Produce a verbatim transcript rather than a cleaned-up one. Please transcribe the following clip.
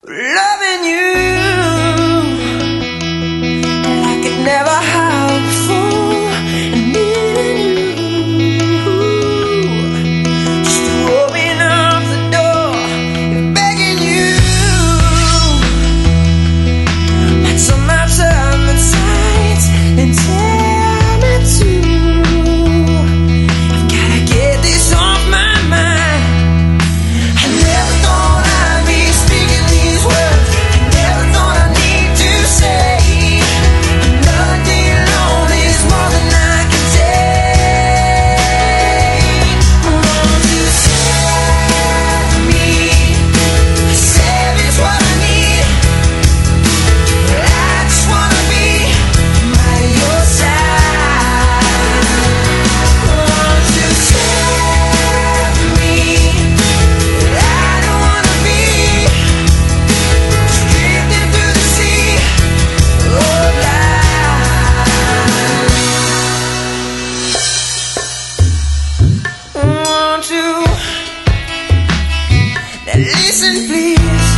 Loving you, and I could never have before. And needing you, just to open up the door, and begging you, lights on my tongue and sights, and tell me to. I've gotta get this off my mind. I never thought I'd be speaking these words. I never thought I'd need to say another day alone is more than I can take. Won't you save me? Save is what I need. I just wanna be by your side. Won't you save me? I don't wanna be drifting through the sea of life. Won't you now listen, please?